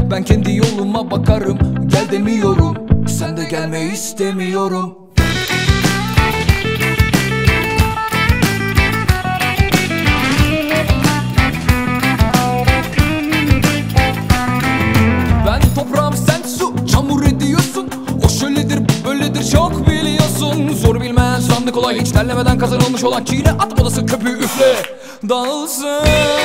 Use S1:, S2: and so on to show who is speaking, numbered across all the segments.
S1: Ben kendi yoluma bakarım, gel demiyorum, sen de gelme istemiyorum. Ben toprağım, sen su, çamur ediyorsun. O şöyledir bu böyledir çok biliyorsun. Zor bilmeyen sandı kolay, hiç terlemeden kazanılmış olan çiğne at odası köpüğü üfle dağılsın.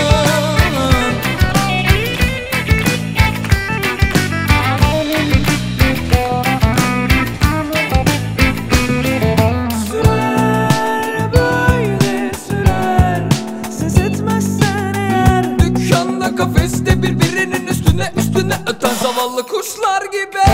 S2: Sürer böyle sürer, ses etmezsen eğer.
S1: Dükkanda kafeste birbirinin üstüne öten zavallı kuşlar gibi.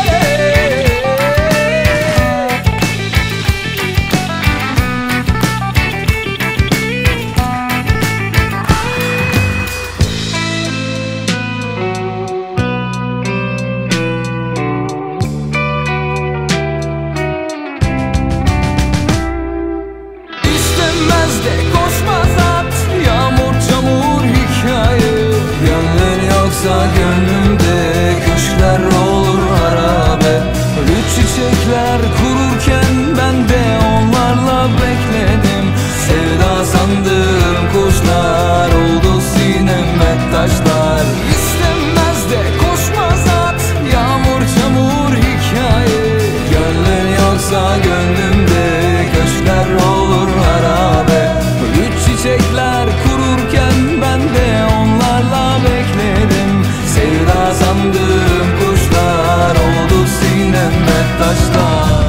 S1: İstemez de koşmaz at, yağmur çamur hikaye. Gönlün yoksa gönlümde köşkler olur harabe. Ölü çiçekler kururken ben de onlarla bekledim. Sevda sandığım kuşlar oldu sineme taşlar. İstemez de koşmaz at, yağmur çamur hikaye. Gönlün yoksa gönlümde köşkler olur harabe. Ölü çiçekler kururken ben de onlarla bekledim. Sevda sandığım kuşlar oldu sineme taşlar.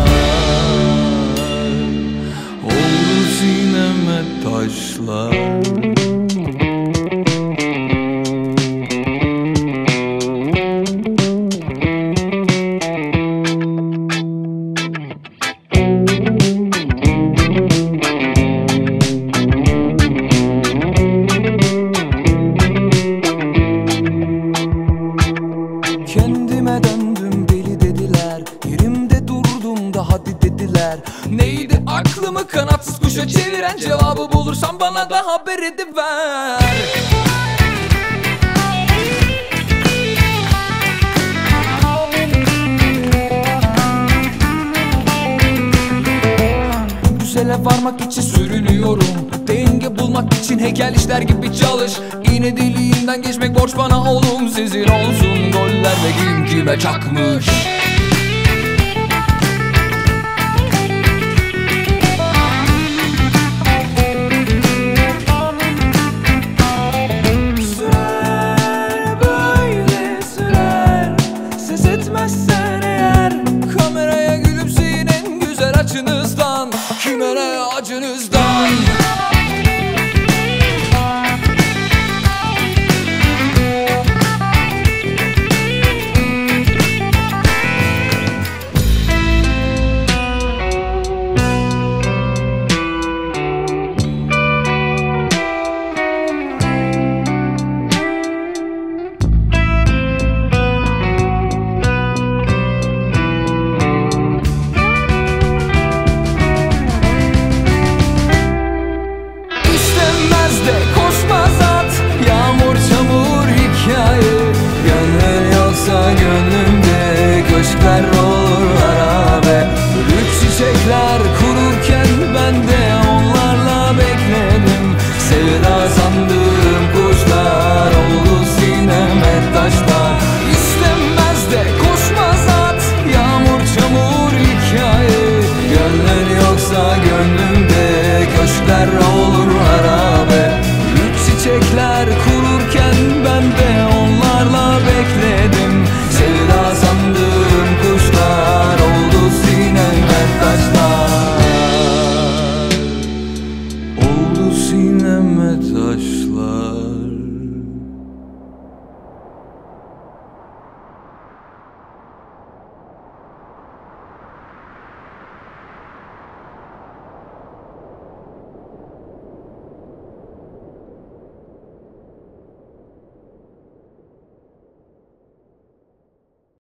S1: Oldu sineme taşlar. Kendime döndüm deli dediler, yerimde durdum da hadi dediler. Neydi aklımı kanatsız kuşa çeviren, cevabı bulursan bana da haber ediver. Güzele varmak için sürünüyorum, denge bulmak için heykel işler gibi çalış. İğne deliğinden geçmek borç bana oğlum, sizin olsun goller ve kim kime çakmış.
S2: Sürer böyle sürer, ses etmezsen